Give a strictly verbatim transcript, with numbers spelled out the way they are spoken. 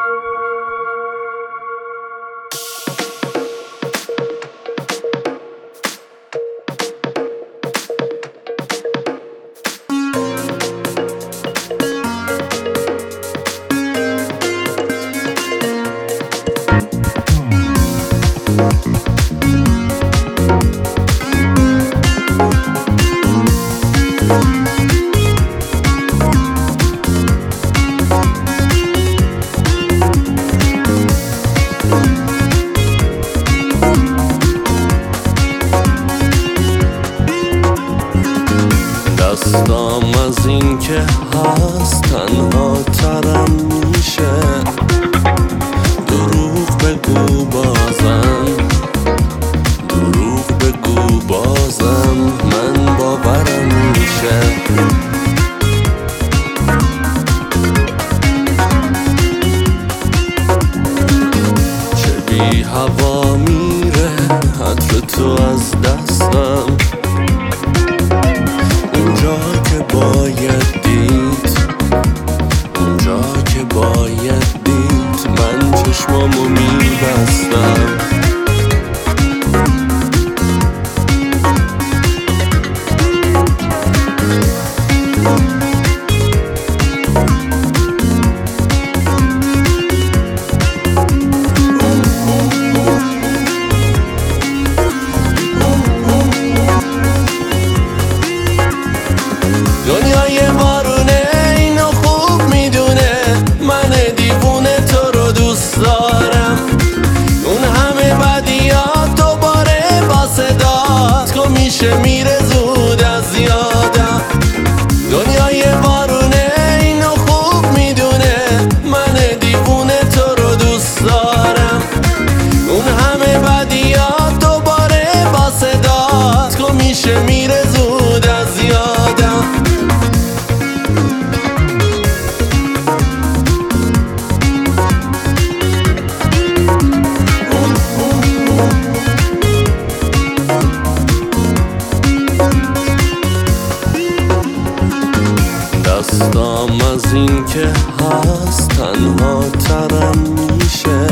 دستام از این که هست تنها ترم میشه. دروغ بگو بازم، دروغ بگو بازم، من باورم میشه. چه بی هوا میره عطر تو از دستم، اونجا که باید دید، اونجا که باید دید، من چشمامو میبستم. دنیای بارونه اینو خوب میدونه، من دیوونه تو رو دوست دارم. اون همه بدیات دوباره با صدات که میشه میره زود از یادم. دنیای بارونه اینو خوب میدونه، من دیوونه تو رو دوست دارم. اون همه بدیات دوباره با صدات که میشه میره زود از یادم. دستام از این که هست تنها ترم میشه.